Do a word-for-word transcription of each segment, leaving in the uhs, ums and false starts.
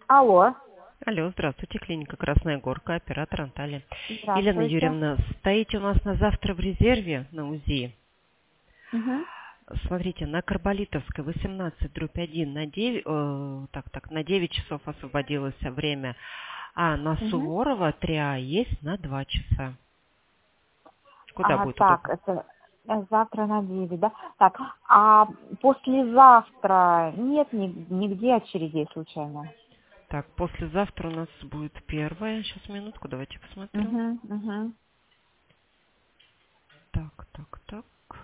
Алло, Алло, здравствуйте, клиника Красная Горка, оператор Анталия. Елена здравствуйте. Юрьевна, стоите у нас на завтра в резерве на УЗИ. Мгм. Смотрите, на Карболитовской восемнадцать дробь один на девять, э, так, так, на девять часов освободилось время, а на Мгм. Суворова три А есть на два часа. Куда А, будет так, удобно? это э, завтра на девять, да? Так, а послезавтра нет ни- нигде очередей случайно? Так, послезавтра у нас будет первая. Сейчас, минутку, давайте посмотрим. Угу, угу. Так, так, так.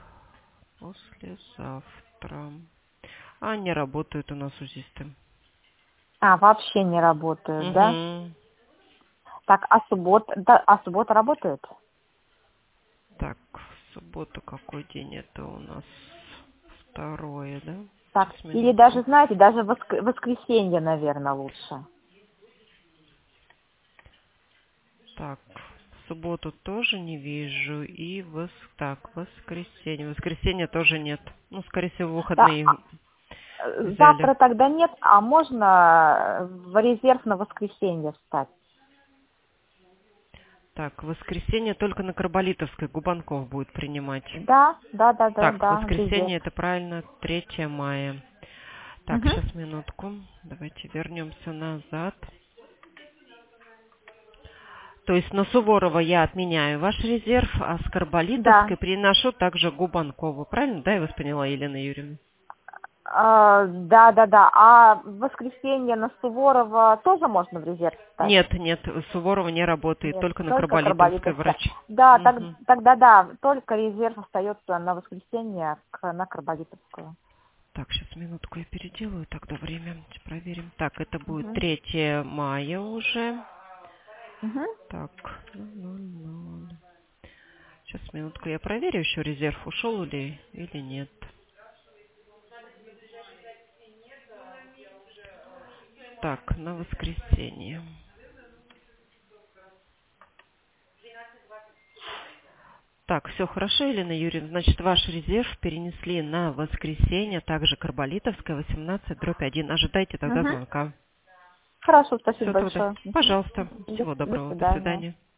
Послезавтра. А, не работают у нас УЗИсты. А, вообще не работают, да? Угу. Так, а суббота, да, а суббота работает? Так, суббота какой день это у нас? Второе, да? Так, Сейчас, или даже, минутку. знаете, даже воск- воскресенье, наверное, лучше. Так, в субботу тоже не вижу. И вос... так, воскресенье. Воскресенье тоже нет. Ну, скорее всего, Да, выходные э, взяли. завтра тогда нет, а можно в резерв на воскресенье встать? Так, воскресенье только на Карболитовской Губанков будет принимать. Да, да, да, да, Так, да, в резерв. воскресенье это правильно, третье мая. Так, Мгм. сейчас минутку. Давайте вернемся назад. То есть на Суворова я отменяю ваш резерв, а с Да, Карболитовской приношу также Губанкову. Правильно? Да, я вас поняла, Елена Юрьевна? А, да, да, да. А в воскресенье на Суворова тоже можно в резерв встать? Нет, нет, Суворова не работает, Нет, только на только Карболитовской Карболитовская. врач. Да, так- Мгм. тогда да, только резерв остается на воскресенье к- на Карболитовскую. Так, сейчас минутку я переделаю, тогда время проверим. Так, это будет Мгм. третье мая уже. Мгм. Так, сейчас минутку я проверю, еще резерв ушел или, или нет. Так, на воскресенье. Так, все хорошо, Елена Юрьевна. Значит, ваш резерв перенесли на воскресенье, также Карболитовская, восемнадцать дробь один. Ожидайте тогда Мгм. звонка. Хорошо, спасибо Все тогда. большое. Мгм. Пожалуйста. До, Всего до доброго. До свидания. свидания.